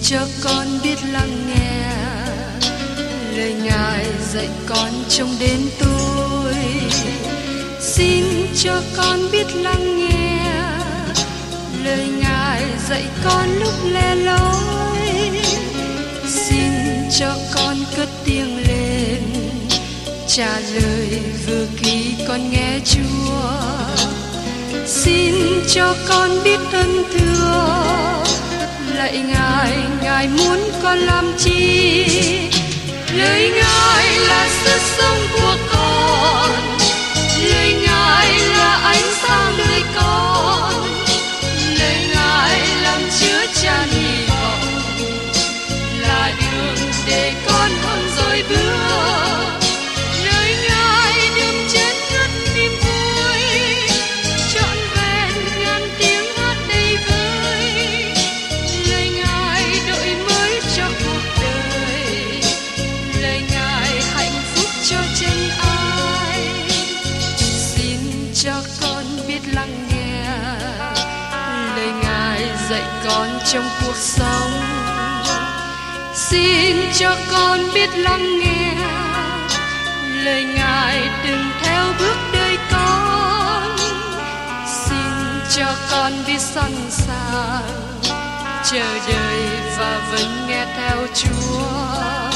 cho con biết lắng nghe lời Ngài dạy con trong đêm tối. Xin cho con biết lắng nghe lời Ngài dạy con lúc lẻ loi. Xin cho con cất tiếng lên trả lời vừa khi con nghe Chúa. Xin cho con biết ơn thưa lạy Ngài, Ngài muốn con làm chi? Lời Ngài là sức sống của con, lời Ngài là ánh sáng đời con, lời Ngài làm chứa chan hy vọng, là đường để con không dối bước. Lời Ngài đừng chết ngất niềm vui, trọn vẹn ngàn tiếng hát đầy vơi. Lời Ngài đổi mới cho cuộc đời, lời Ngài hạnh phúc cho chân ai. Xin cho con biết lắng nghe lời Ngài dạy con trong cuộc sống. Xin cho con biết lắng nghe lời Ngài đừng theo bước đời con. Xin cho con biết sẵn sàng chờ đợi và vẫn nghe theo Chúa.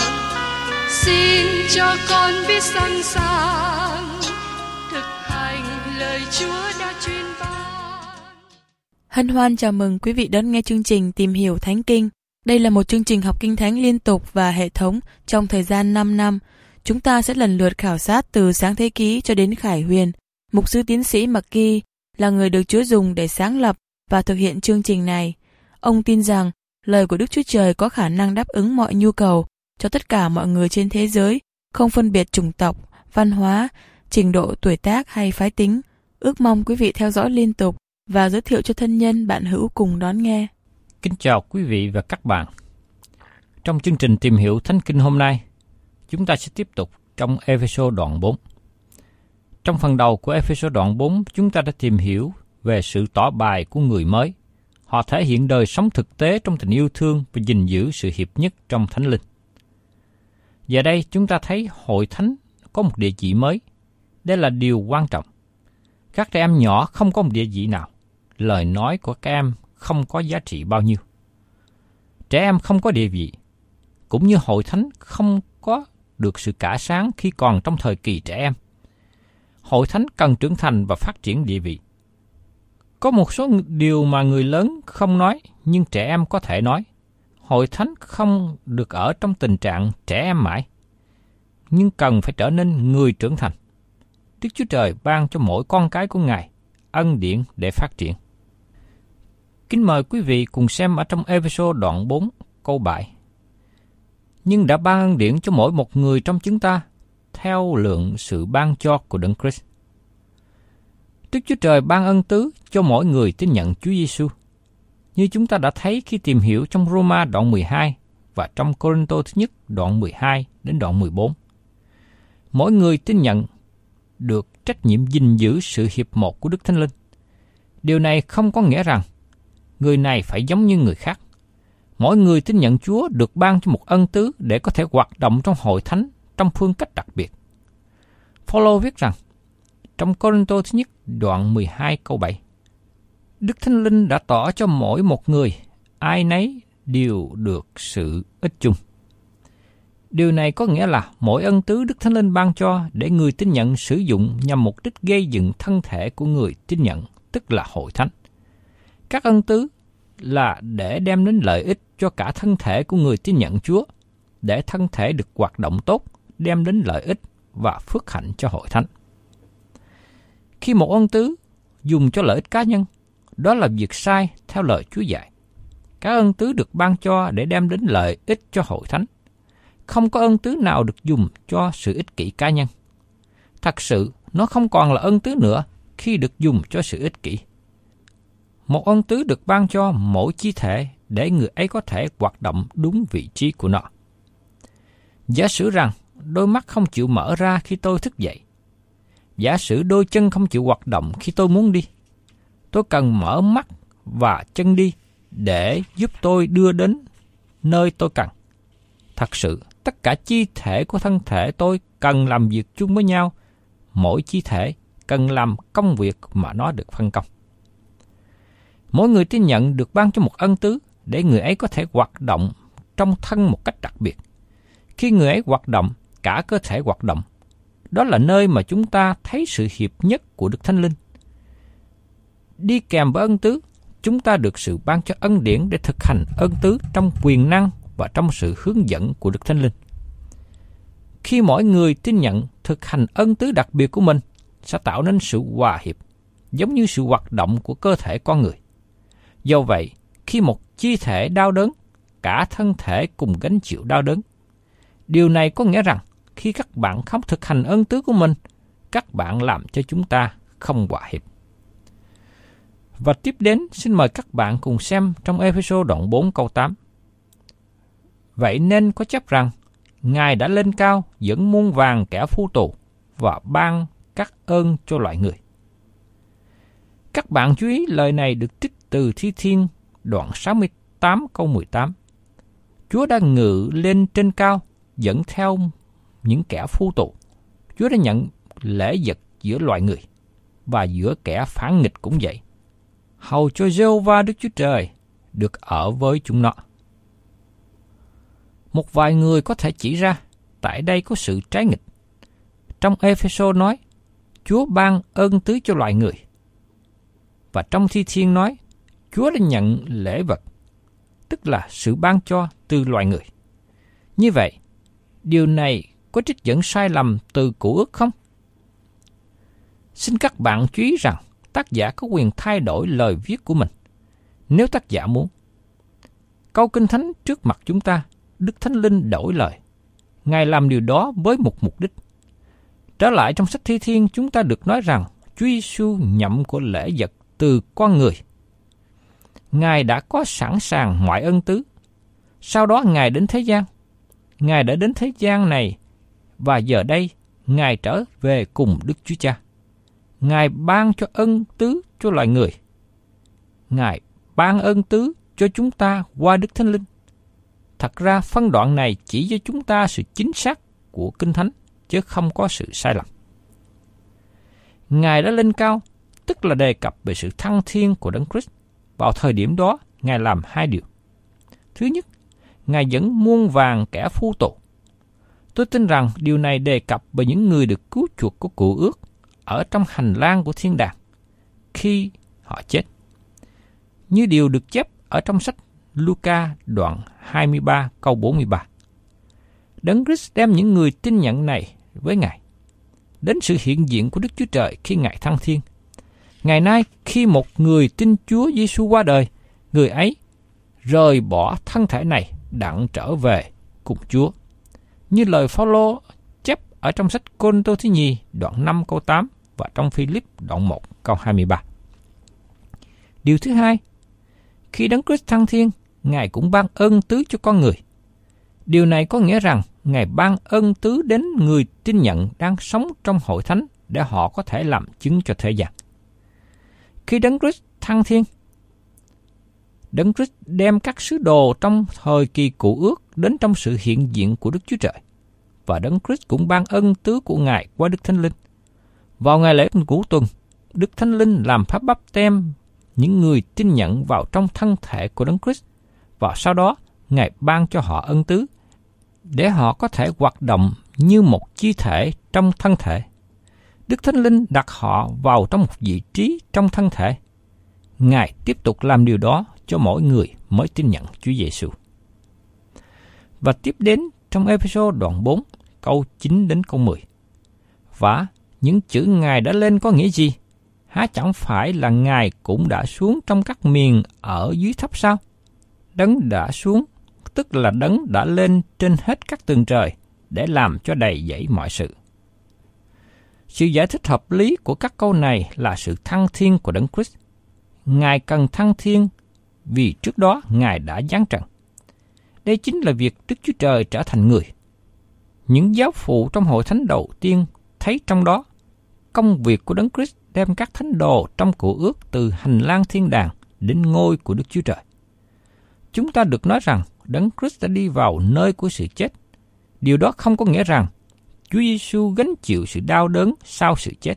Xin cho con biết sẵn sàng thực hành lời Chúa đã truyền ban. Hân hoan chào mừng quý vị đón nghe chương trình Tìm hiểu Thánh Kinh. Đây là một chương trình học Kinh Thánh liên tục và hệ thống trong thời gian 5 năm. Chúng ta sẽ lần lượt khảo sát từ Sáng Thế Ký cho đến Khải Huyền. Mục sư tiến sĩ McGee là người được Chúa dùng để sáng lập và thực hiện chương trình này. Ông tin rằng lời của Đức Chúa Trời có khả năng đáp ứng mọi nhu cầu cho tất cả mọi người trên thế giới, không phân biệt chủng tộc, văn hóa, trình độ tuổi tác hay phái tính. Ước mong quý vị theo dõi liên tục và giới thiệu cho thân nhân bạn hữu cùng đón nghe. Kính chào quý vị và các bạn. Trong chương trình Tìm hiểu Thánh Kinh hôm nay, chúng ta sẽ tiếp tục trong Ê-phê-sô đoạn 4. Trong phần đầu của Ê-phê-sô đoạn 4, chúng ta đã tìm hiểu về sự tỏ bày của người mới. Họ thể hiện đời sống thực tế trong tình yêu thương và gìn giữ sự hiệp nhất trong Thánh Linh. Giờ đây chúng ta thấy hội thánh có một địa vị mới. Đây là điều quan trọng. Các trẻ em nhỏ không có một địa vị nào. Lời nói của các em không có giá trị bao nhiêu. Trẻ em không có địa vị, cũng như hội thánh không có được sự cả sáng khi còn trong thời kỳ trẻ em. Hội thánh cần trưởng thành và phát triển địa vị. Có một số điều mà người lớn không nói, nhưng trẻ em có thể nói. Hội thánh không được ở trong tình trạng trẻ em mãi, nhưng cần phải trở nên người trưởng thành. Đức Chúa Trời ban cho mỗi con cái của Ngài ân điển để phát triển. Kính mời quý vị cùng xem ở trong Ê-phê-sô đoạn 4 câu 7. Nhưng đã ban ân điển cho mỗi một người trong chúng ta theo lượng sự ban cho của Đấng Christ. Đức Chúa Trời ban ân tứ cho mỗi người tin nhận Chúa Giêsu, như chúng ta đã thấy khi tìm hiểu trong Roma đoạn 12 và trong Cô-rinh-tô thứ nhất đoạn 12 đến đoạn 14. Mỗi người tin nhận được trách nhiệm gìn giữ sự hiệp một của Đức Thánh Linh. Điều này không có nghĩa rằng người này phải giống như người khác. Mỗi người tin nhận Chúa được ban cho một ân tứ để có thể hoạt động trong hội thánh trong phương cách đặc biệt. Phaolô viết rằng trong Cô-rinh-tô thứ nhất đoạn 12 câu 7, Đức Thánh Linh đã tỏ cho mỗi một người, ai nấy đều được sự ích chung. Điều này có nghĩa là mỗi ân tứ Đức Thánh Linh ban cho để người tin nhận sử dụng nhằm mục đích gây dựng thân thể của người tin nhận, tức là hội thánh. Các ân tứ là để đem đến lợi ích cho cả thân thể của người tin nhận Chúa, để thân thể được hoạt động tốt, đem đến lợi ích và phước hạnh cho hội thánh. Khi một ân tứ dùng cho lợi ích cá nhân, đó là việc sai theo lời Chúa dạy. Các ân tứ được ban cho để đem đến lợi ích cho hội thánh. Không có ân tứ nào được dùng cho sự ích kỷ cá nhân. Thật sự, nó không còn là ân tứ nữa khi được dùng cho sự ích kỷ. Một ân tứ được ban cho mỗi chi thể để người ấy có thể hoạt động đúng vị trí của nó. Giả sử rằng đôi mắt không chịu mở ra khi tôi thức dậy. Giả sử đôi chân không chịu hoạt động khi tôi muốn đi. Tôi cần mở mắt và chân đi để giúp tôi đưa đến nơi tôi cần. Thật sự, tất cả chi thể của thân thể tôi cần làm việc chung với nhau. Mỗi chi thể cần làm công việc mà nó được phân công. Mỗi người tin nhận được ban cho một ân tứ để người ấy có thể hoạt động trong thân một cách đặc biệt. Khi người ấy hoạt động, cả cơ thể hoạt động. Đó là nơi mà chúng ta thấy sự hiệp nhất của Đức Thánh Linh. Đi kèm với ân tứ, chúng ta được sự ban cho ân điển để thực hành ân tứ trong quyền năng và trong sự hướng dẫn của Đức Thánh Linh. Khi mỗi người tin nhận thực hành ân tứ đặc biệt của mình sẽ tạo nên sự hòa hiệp, giống như sự hoạt động của cơ thể con người. Do vậy, khi một chi thể đau đớn, cả thân thể cùng gánh chịu đau đớn. Điều này có nghĩa rằng khi các bạn không thực hành ân tứ của mình, các bạn làm cho chúng ta không hòa hiệp. Và tiếp đến, xin mời các bạn cùng xem trong Ê-phê-sô đoạn 4 câu 8. Vậy nên có chép rằng, Ngài đã lên cao dẫn muôn vàn kẻ phu tù và ban các ơn cho loại người. Các bạn chú ý lời này được trích từ Thi Thiên đoạn 68 câu 18. Chúa đã ngự lên trên cao dẫn theo những kẻ phu tù. Chúa đã nhận lễ vật giữa loài người và giữa kẻ phản nghịch cũng vậy, hầu cho Giê-hô-va Đức Chúa Trời được ở với chúng nó. Một vài người có thể chỉ ra tại đây có sự trái nghịch. Trong Ê-phê-sô nói, Chúa ban ơn tứ cho loài người. Và trong Thi Thiên nói, Chúa đã nhận lễ vật, tức là sự ban cho từ loài người. Như vậy, điều này có trích dẫn sai lầm từ Cựu Ước không? Xin các bạn chú ý rằng tác giả có quyền thay đổi lời viết của mình, nếu tác giả muốn. Câu Kinh Thánh trước mặt chúng ta, Đức Thánh Linh đổi lời. Ngài làm điều đó với một mục đích. Trở lại trong sách Thi Thiên, chúng ta được nói rằng Chúa Giêsu nhậm của lễ vật từ con người. Ngài đã có sẵn sàng mọi ân tứ. Sau đó Ngài đến thế gian. Ngài đã đến thế gian này và giờ đây Ngài trở về cùng Đức Chúa Cha. Ngài ban cho ân tứ cho loài người. Ngài ban ân tứ cho chúng ta qua Đức Thánh Linh. Thật ra phân đoạn này chỉ cho chúng ta sự chính xác của Kinh Thánh, chứ không có sự sai lầm. Ngài đã lên cao, tức là đề cập về sự thăng thiên của Đấng Christ. Vào thời điểm đó, Ngài làm hai điều. Thứ nhất, Ngài dẫn muôn vàn kẻ phu tù. Tôi tin rằng điều này đề cập về những người được cứu chuộc của Cựu Ước ở trong hành lang của thiên đàng khi họ chết. Như điều được chép ở trong sách Luca đoạn 23 câu 43. Đấng Christ đem những người tin nhận này với Ngài đến sự hiện diện của Đức Chúa Trời khi Ngài thăng thiên. Ngày nay, khi một người tin Chúa Giêsu qua đời, người ấy rời bỏ thân thể này đặng trở về cùng Chúa. Như lời Phao-lô chép ở trong sách Cô-rinh-tô thứ nhì đoạn 5 câu 8 và trong Phi-líp đoạn 1 câu 23. Điều thứ hai, khi Đấng Christ thăng thiên, Ngài cũng ban ơn tứ cho con người. Điều này có nghĩa rằng Ngài ban ơn tứ đến người tin nhận đang sống trong hội thánh để họ có thể làm chứng cho thế gian. Khi Đấng Christ thăng thiên, Đấng Christ đem các sứ đồ trong thời kỳ Cựu Ước đến trong sự hiện diện của Đức Chúa Trời, và Đấng Christ cũng ban ân tứ của Ngài qua Đức Thánh Linh. Vào ngày lễ Ngũ Tuần, Đức Thánh Linh làm phép báp têm những người tin nhận vào trong thân thể của Đấng Christ, và sau đó Ngài ban cho họ ân tứ để họ có thể hoạt động như một chi thể trong thân thể. Đức Thánh Linh đặt họ vào trong một vị trí trong thân thể. Ngài tiếp tục làm điều đó cho mỗi người mới tin nhận Chúa Giêsu. Và tiếp đến trong Ê-phê-sô đoạn 4, câu 9 đến câu 10. Và những chữ Ngài đã lên có nghĩa gì? Há chẳng phải là Ngài cũng đã xuống trong các miền ở dưới thấp sao? Đấng đã xuống, tức là Đấng đã lên trên hết các tầng trời để làm cho đầy dẫy mọi sự. Sự giải thích hợp lý của các câu này là sự thăng thiên của Đấng Christ. Ngài cần thăng thiên vì trước đó Ngài đã giáng trần. Đây chính là việc Đức Chúa Trời trở thành người. Những giáo phụ trong hội thánh đầu tiên thấy trong đó công việc của Đấng Christ đem các thánh đồ trong Cựu Ước từ hành lang thiên đàng đến ngôi của Đức Chúa Trời. Chúng ta được nói rằng Đấng Christ đã đi vào nơi của sự chết. Điều đó không có nghĩa rằng Chúa Giêsu gánh chịu sự đau đớn sau sự chết.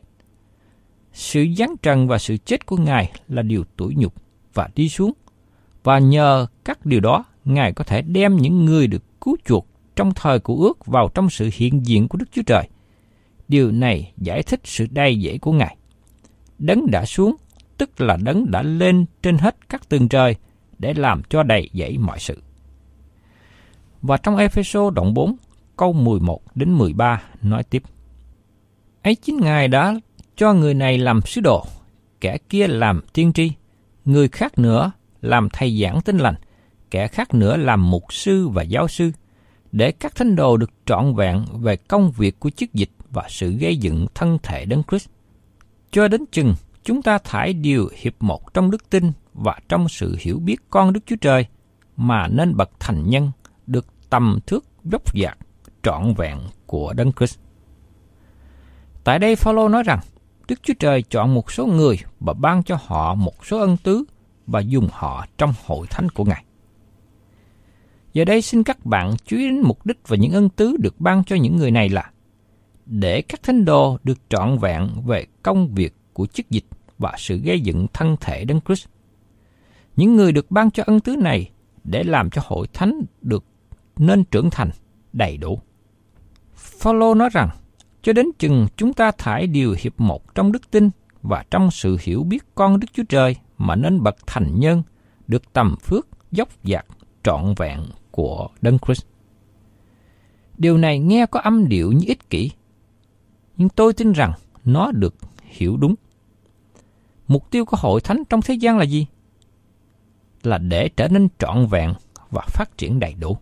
Sự giáng trần và sự chết của Ngài là điều tủi nhục và đi xuống, và nhờ các điều đó, Ngài có thể đem những người được cứu chuộc trong thời của ước vào trong sự hiện diện của Đức Chúa Trời. Điều này giải thích sự đầy dẫy của Ngài. Đấng đã xuống, tức là Đấng đã lên trên hết các tầng trời để làm cho đầy dẫy mọi sự. Và trong Ê-phê-sô đoạn 4, câu 11 đến 13 nói tiếp: Ấy chính Ngài đã cho người này làm sứ đồ, kẻ kia làm tiên tri, người khác nữa làm thầy giảng tin lành, kẻ khác nữa làm mục sư và giáo sư, để các thánh đồ được trọn vẹn về công việc của chức dịch và sự gây dựng thân thể Đấng Christ, cho đến chừng chúng ta thải đều hiệp một trong đức tin và trong sự hiểu biết con Đức Chúa Trời, mà nên bậc thành nhân, được tầm thước dốc dạc trọn vẹn của Đấng Christ. Tại đây Phao-lô nói rằng Đức Chúa Trời chọn một số người và ban cho họ một số ân tứ và dùng họ trong hội thánh của Ngài. Giờ đây xin các bạn chú ý đến mục đích và những ân tứ được ban cho những người này là để các thánh đồ được trọn vẹn về công việc của chức dịch và sự gây dựng thân thể Đấng Christ. Những người được ban cho ân tứ này để làm cho hội thánh được nên trưởng thành đầy đủ. Phao-lô nói rằng cho đến chừng chúng ta thải đều hiệp một trong đức tin và trong sự hiểu biết con Đức Chúa Trời, mà nên bậc thành nhân, được tầm phước dốc dạc trọn vẹn của Đấng Christ. Điều này nghe có âm điệu như ích kỷ, nhưng tôi tin rằng nó được hiểu đúng. Mục tiêu của hội thánh trong thế gian là gì? Là để trở nên trọn vẹn và phát triển đầy đủ.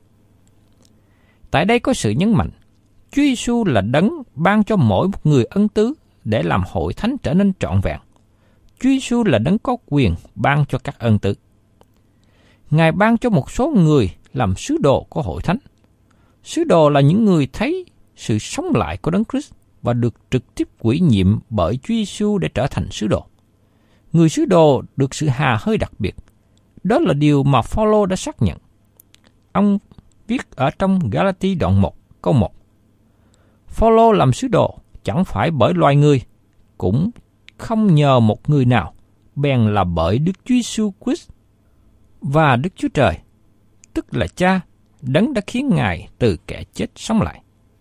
Tại đây có sự nhấn mạnh, Chúa Giêsu là Đấng ban cho mỗi một người ân tứ để làm hội thánh trở nên trọn vẹn. Chúa Giêsu là Đấng có quyền ban cho các ân tứ. Ngài ban cho một số người làm sứ đồ của hội thánh. Sứ đồ là những người thấy sự sống lại của Đấng Christ và được trực tiếp ủy nhiệm bởi Chúa Giêsu để trở thành sứ đồ. Người sứ đồ được sự hà hơi đặc biệt. Đó là điều mà Phao-lô đã xác nhận. Ông viết ở trong Ga-la-ti đoạn 1, câu 1. Phao-lô làm sứ đồ chẳng phải bởi loài người, cũng không nhờ một người nào, bèn là bởi Đức Chúa Giêsu Christ và Đức Chúa Trời, tức là Cha, Đấng đã khiến Ngài từ kẻ chết sống lại.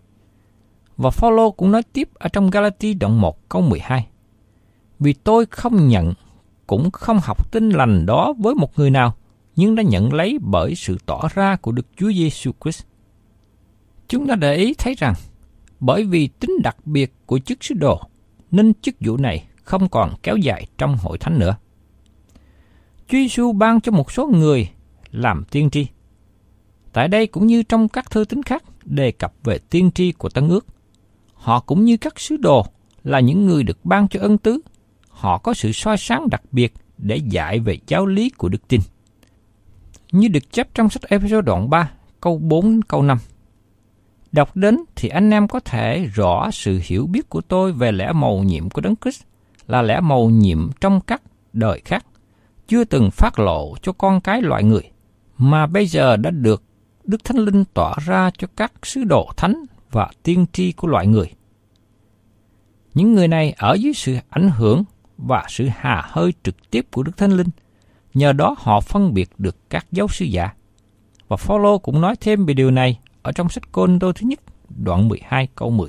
Và Phao-lô cũng nói tiếp ở trong Ga-la-ti đoạn 1 câu 12: Vì tôi không nhận, cũng không học tin lành đó với một người nào, nhưng đã nhận lấy bởi sự tỏ ra của Đức Chúa Giêsu Christ. Chúng ta để ý thấy rằng, bởi vì tính đặc biệt của chức sứ đồ, nên chức vụ này không còn kéo dài trong hội thánh nữa. Chúa Giêsu ban cho một số người làm tiên tri. Tại đây cũng như trong các thư tín khác đề cập về tiên tri của Tân Ước. Họ cũng như các sứ đồ là những người được ban cho ân tứ. Họ có sự soi sáng đặc biệt để dạy về giáo lý của đức tin. Như được chép trong sách Ê-phê-sô đoạn 3, câu 4 câu 5. Đọc đến thì anh em có thể rõ sự hiểu biết của tôi về lẽ mầu nhiệm của Đấng Christ, là lẽ mầu nhiệm trong các đời khác, chưa từng phát lộ cho con cái loại người, mà bây giờ đã được Đức Thánh Linh tỏ ra cho các sứ đồ thánh và tiên tri của loại người. Những người này ở dưới sự ảnh hưởng và sự hà hơi trực tiếp của Đức Thánh Linh, nhờ đó họ phân biệt được các giáo sư giả. Và Phao-lô cũng nói thêm về điều này ở trong sách Cô-rinh-tô thứ nhất, đoạn 12 câu 10.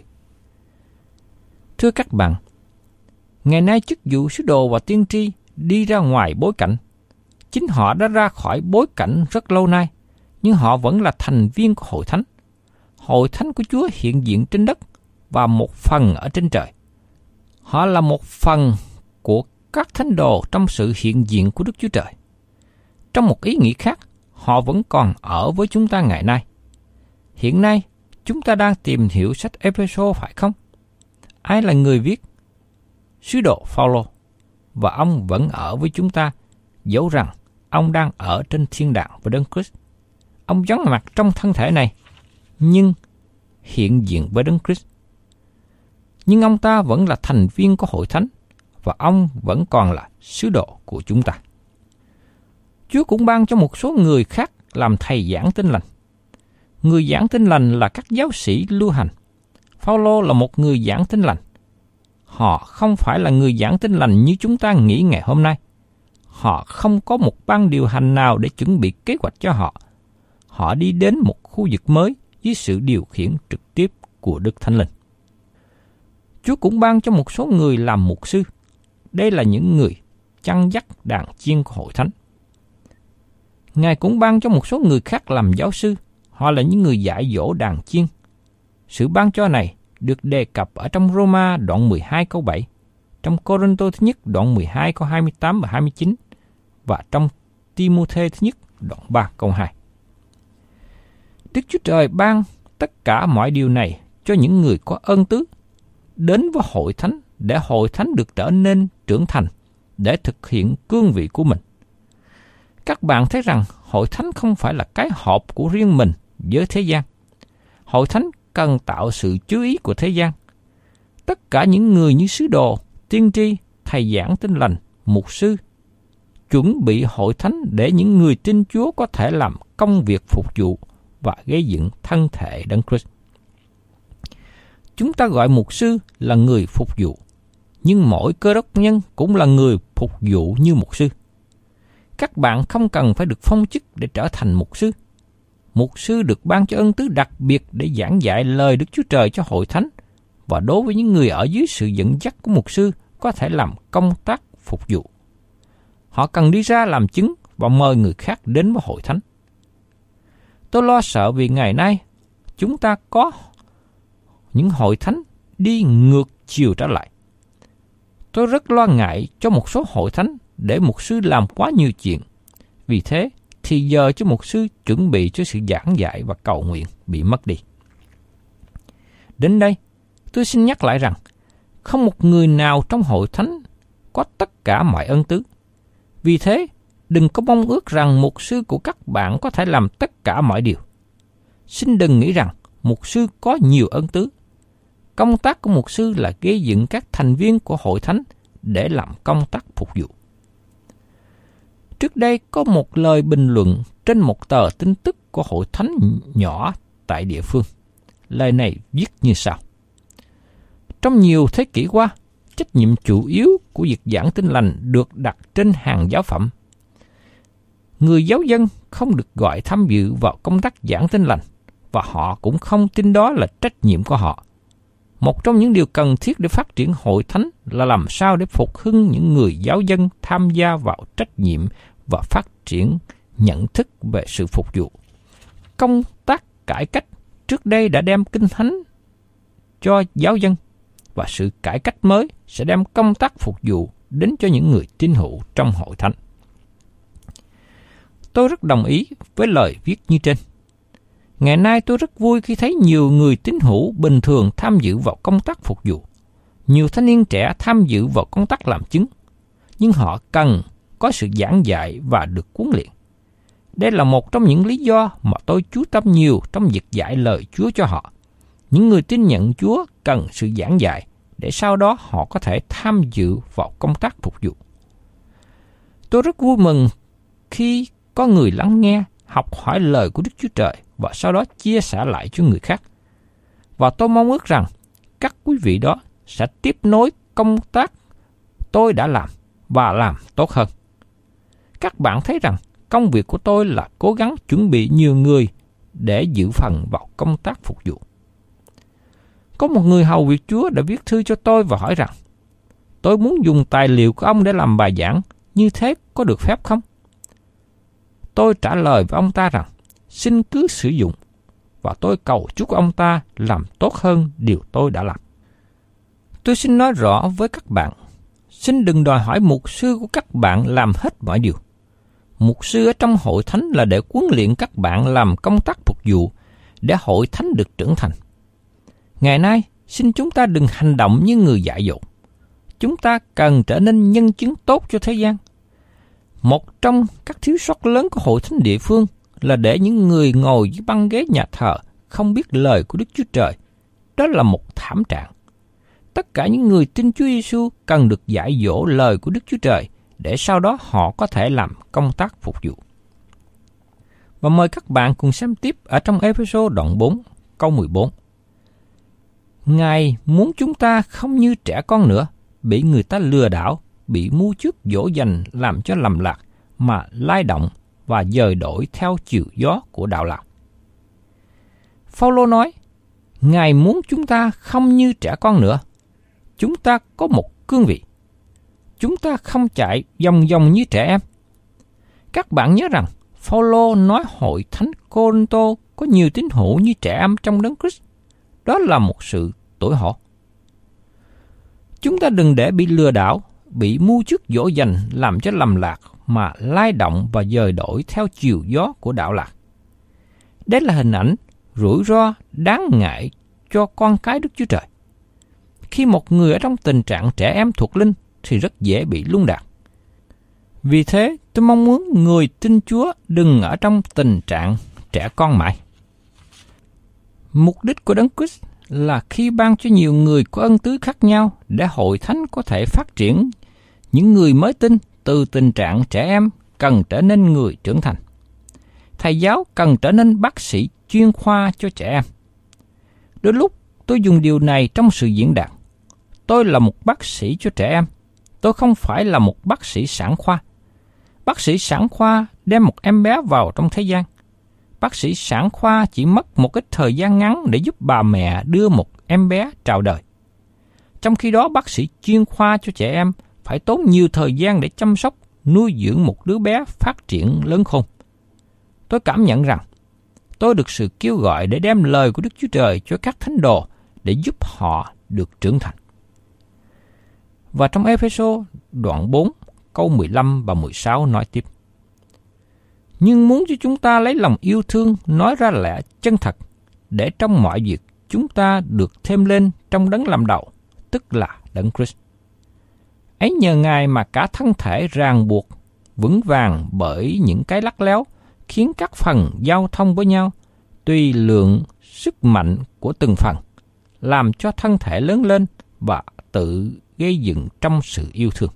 Thưa các bạn, ngày nay chức vụ sứ đồ và tiên tri đi ra ngoài bối cảnh. Chính họ đã ra khỏi bối cảnh rất lâu nay, nhưng họ vẫn là thành viên của hội thánh. Hội thánh của Chúa hiện diện trên đất và một phần ở trên trời. Họ là một phần của các thánh đồ trong sự hiện diện của Đức Chúa Trời. Trong một ý nghĩa khác, họ vẫn còn ở với chúng ta ngày nay. Hiện nay, chúng ta đang tìm hiểu sách Ê-phê-sô phải không? Ai là người viết? Sứ đồ Phao-lô. Và ông vẫn ở với chúng ta, dẫu rằng ông đang ở trên thiên đàng với Đấng Christ. Ông vắng mặt trong thân thể này, nhưng hiện diện với Đấng Christ. Nhưng ông ta vẫn là thành viên của hội thánh, và ông vẫn còn là sứ đồ của chúng ta. Chúa cũng ban cho một số người khác làm thầy giảng Tin Lành. Người giảng Tin Lành là các giáo sĩ lưu hành. Phao-lô là một người giảng Tin Lành. Họ không phải là người giảng Tin Lành như chúng ta nghĩ ngày hôm nay. Họ không có một ban điều hành nào để chuẩn bị kế hoạch cho họ. Họ đi đến một khu vực mới dưới sự điều khiển trực tiếp của Đức Thánh Linh. Chúa cũng ban cho một số người làm mục sư. Đây là những người chăn dắt đàn chiên của hội thánh. Ngài cũng ban cho một số người khác làm giáo sư. Họ là những người dạy dỗ đàn chiên. Sự ban cho này được đề cập ở trong Roma đoạn 12 câu 7, trong Cô-rinh-tô thứ nhất đoạn 12 câu 28 và 29, và trong Ti-mô-thê thứ nhất đoạn 3 câu 2. Đức Chúa Trời ban tất cả mọi điều này cho những người có ơn tứ, đến với hội thánh để hội thánh được trở nên trưởng thành, để thực hiện cương vị của mình. Các bạn thấy rằng hội thánh không phải là cái họp của riêng mình với thế gian. Hội thánh cần tạo sự chú ý của thế gian. Tất cả những người như sứ đồ, tiên tri, thầy giảng Tin Lành, mục sư, chuẩn bị hội thánh để những người tin Chúa có thể làm công việc phục vụ và gây dựng thân thể Đấng Christ. Chúng ta gọi mục sư là người phục vụ, nhưng mỗi Cơ đốc nhân cũng là người phục vụ như mục sư. Các bạn không cần phải được phong chức để trở thành mục sư. Mục sư được ban cho ân tứ đặc biệt để giảng dạy lời Đức Chúa Trời cho hội thánh, và đối với những người ở dưới sự dẫn dắt của mục sư có thể làm công tác phục vụ. Họ cần đi ra làm chứng và mời người khác đến với hội thánh. Tôi lo sợ vì ngày nay chúng ta có những hội thánh đi ngược chiều trở lại. Tôi rất lo ngại cho một số hội thánh để mục sư làm quá nhiều chuyện. Vì thế, thì giờ cho mục sư chuẩn bị cho sự giảng dạy và cầu nguyện bị mất đi. Đến đây, tôi xin nhắc lại rằng, không một người nào trong hội thánh có tất cả mọi ân tứ. Vì thế, đừng có mong ước rằng mục sư của các bạn có thể làm tất cả mọi điều. Xin đừng nghĩ rằng mục sư có nhiều ân tứ. Công tác của mục sư là gây dựng các thành viên của hội thánh để làm công tác phục vụ. Trước đây có một lời bình luận trên một tờ tin tức của hội thánh nhỏ tại địa phương. Lời này viết như sau: trong nhiều thế kỷ qua, trách nhiệm chủ yếu của việc giảng Tin Lành được đặt trên hàng giáo phẩm. Người giáo dân không được gọi tham dự vào công tác giảng Tin Lành, và họ cũng không tin đó là trách nhiệm của họ. Một trong những điều cần thiết để phát triển hội thánh là làm sao để phục hưng những người giáo dân tham gia vào trách nhiệm và phát triển nhận thức về sự phục vụ. Công tác cải cách trước đây đã đem Kinh Thánh cho giáo dân, và sự cải cách mới sẽ đem công tác phục vụ đến cho những người tín hữu trong hội thánh. Tôi rất đồng ý với lời viết như trên. Ngày nay tôi rất vui khi thấy nhiều người tín hữu bình thường tham dự vào công tác phục vụ. Nhiều thanh niên trẻ tham dự vào công tác làm chứng, nhưng họ cần có sự giảng dạy và được huấn luyện. Đây là một trong những lý do mà tôi chú tâm nhiều trong việc dạy lời Chúa cho họ. Những người tin nhận Chúa cần sự giảng dạy để sau đó họ có thể tham dự vào công tác phục vụ. Tôi rất vui mừng khi có người lắng nghe, học hỏi lời của Đức Chúa Trời và sau đó chia sẻ lại cho người khác. Và tôi mong ước rằng các quý vị đó sẽ tiếp nối công tác tôi đã làm và làm tốt hơn. Các bạn thấy rằng công việc của tôi là cố gắng chuẩn bị nhiều người để dự phần vào công tác phục vụ. Có một người hầu việc Chúa đã viết thư cho tôi và hỏi rằng, tôi muốn dùng tài liệu của ông để làm bài giảng, như thế có được phép không? Tôi trả lời với ông ta rằng, xin cứ sử dụng, và tôi cầu chúc ông ta làm tốt hơn điều tôi đã làm. Tôi xin nói rõ với các bạn, xin đừng đòi hỏi mục sư của các bạn làm hết mọi điều. Mục sư ở trong hội thánh là để huấn luyện các bạn làm công tác phục vụ, để hội thánh được trưởng thành. Ngày nay, xin chúng ta đừng hành động như người dại dột. Chúng ta cần trở nên nhân chứng tốt cho thế gian. Một trong các thiếu sót lớn của hội thánh địa phương là để những người ngồi dưới băng ghế nhà thờ không biết lời của Đức Chúa Trời. Đó là một thảm trạng. Tất cả những người tin Chúa Giêsu cần được dạy dỗ lời của Đức Chúa Trời để sau đó họ có thể làm công tác phục vụ. Và mời các bạn cùng xem tiếp ở trong Ê-phê-sô đoạn 4, câu 14. Ngài muốn chúng ta không như trẻ con nữa, bị người ta lừa đảo, bị mưu trước dỗ dành làm cho lầm lạc, mà lay động và dời đổi theo chiều gió của đạo lạc. Phao-lô nói, Ngài muốn chúng ta không như trẻ con nữa. Chúng ta có một cương vị. Chúng ta không chạy vòng vòng như trẻ em. Các bạn nhớ rằng, Phao-lô nói hội thánh Cô-rinh-tô có nhiều tín hữu như trẻ em trong Đấng Christ. Đó là một sự tủi hổ. Chúng ta đừng để bị lừa đảo, bị mưu trước dỗ dành làm cho lầm lạc, mà lay động và dời đổi theo chiều gió của đạo lạc. Đây là hình ảnh rủi ro đáng ngại cho con cái Đức Chúa Trời. Khi một người ở trong tình trạng trẻ em thuộc linh thì rất dễ bị lung lạc. Vì thế, tôi mong muốn người tin Chúa đừng ở trong tình trạng trẻ con mãi. Mục đích của Đấng Christ là khi ban cho nhiều người có ân tứ khác nhau để hội thánh có thể phát triển những người mới tin từ tình trạng trẻ em cần trở nên người trưởng thành. Thầy giáo cần trở nên bác sĩ chuyên khoa cho trẻ em. Đôi lúc tôi dùng điều này trong sự diễn đạt. Tôi là một bác sĩ cho trẻ em. Tôi không phải là một bác sĩ sản khoa. Bác sĩ sản khoa đem một em bé vào trong thế gian. Bác sĩ sản khoa chỉ mất một ít thời gian ngắn để giúp bà mẹ đưa một em bé chào đời. Trong khi đó, bác sĩ chuyên khoa cho trẻ em phải tốn nhiều thời gian để chăm sóc, nuôi dưỡng một đứa bé phát triển lớn khôn. Tôi cảm nhận rằng tôi được sự kêu gọi để đem lời của Đức Chúa Trời cho các thánh đồ để giúp họ được trưởng thành. Và trong Ê-phê-sô đoạn 4, câu 15 và 16 nói tiếp. Nhưng muốn cho chúng ta lấy lòng yêu thương nói ra lẽ chân thật, để trong mọi việc chúng ta được thêm lên trong Đấng làm đầu, tức là Đấng Christ. Ấy nhờ Ngài mà cả thân thể ràng buộc, vững vàng bởi những cái lắt léo, khiến các phần giao thông với nhau, tùy lượng sức mạnh của từng phần, làm cho thân thể lớn lên và tự gây dựng trong sự yêu thương.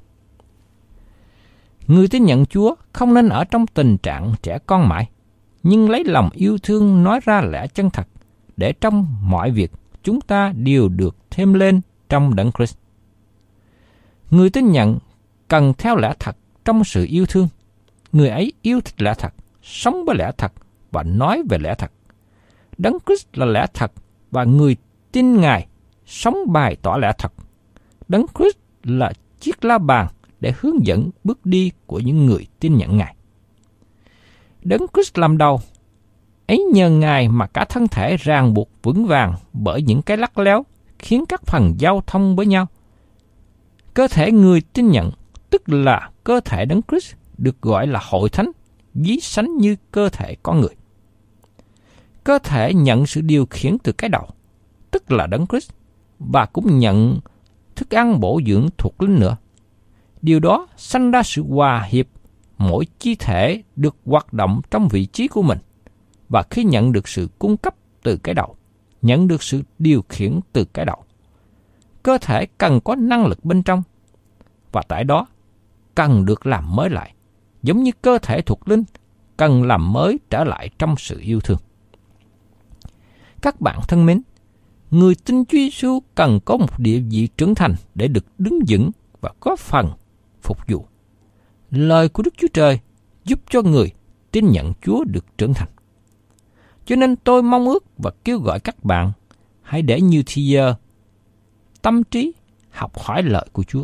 Người tin nhận Chúa không nên ở trong tình trạng trẻ con mãi, nhưng lấy lòng yêu thương nói ra lẽ chân thật, để trong mọi việc chúng ta đều được thêm lên trong Đấng Christ. Người tin nhận cần theo lẽ thật trong sự yêu thương. Người ấy yêu thích lẽ thật, sống với lẽ thật và nói về lẽ thật. Đấng Christ là lẽ thật và người tin Ngài sống bày tỏ lẽ thật. Đấng Christ là chiếc la bàn để hướng dẫn bước đi của những người tin nhận Ngài. Đấng Christ làm đầu, ấy nhờ Ngài mà cả thân thể ràng buộc vững vàng bởi những cái lắt léo, khiến các phần giao thông với nhau. Cơ thể người tin nhận, tức là cơ thể Đấng Christ, được gọi là hội thánh, ví sánh như cơ thể con người. Cơ thể nhận sự điều khiển từ cái đầu, tức là Đấng Christ, và cũng nhận thức ăn bổ dưỡng thuộc linh nữa. Điều đó sanh ra sự hòa hiệp, mỗi chi thể được hoạt động trong vị trí của mình, và khi nhận được sự cung cấp từ cái đầu, nhận được sự điều khiển từ cái đầu, cơ thể cần có năng lực bên trong, và tại đó cần được làm mới lại, giống như cơ thể thuộc linh cần làm mới trở lại trong sự yêu thương. Các bạn thân mến, người tin Chúa Giêsu cần có một địa vị trưởng thành để được đứng vững và có phần phục vụ. Lời của Đức Chúa Trời giúp cho người tin nhận Chúa được trưởng thành. Cho nên tôi mong ước và kêu gọi các bạn hãy để nhiều thì giờ, tâm trí học hỏi lời của Chúa.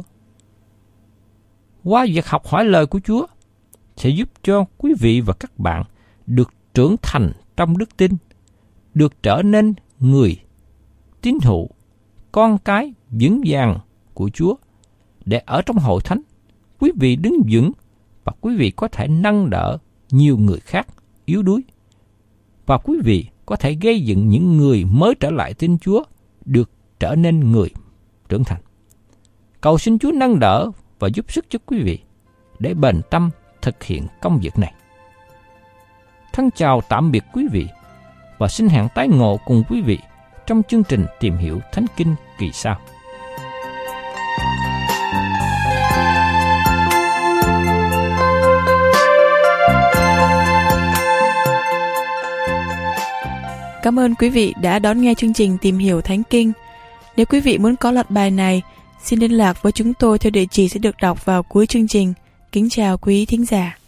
Qua việc học hỏi lời của Chúa sẽ giúp cho quý vị và các bạn được trưởng thành trong đức tin, được trở nên người tín hữu, con cái vững vàng của Chúa, để ở trong hội thánh, quý vị đứng vững và quý vị có thể nâng đỡ nhiều người khác yếu đuối, và quý vị có thể gây dựng những người mới trở lại tin Chúa được trở nên người trưởng thành. Cầu xin Chúa nâng đỡ và giúp sức cho quý vị để bền tâm thực hiện công việc này. Thân chào tạm biệt quý vị và xin hẹn tái ngộ cùng quý vị trong chương trình Tìm Hiểu Thánh Kinh kỳ sau. Cảm ơn quý vị đã đón nghe chương trình Tìm Hiểu Thánh Kinh. Nếu quý vị muốn có loạt bài này, xin liên lạc với chúng tôi theo địa chỉ sẽ được đọc vào cuối chương trình. Kính chào quý thính giả.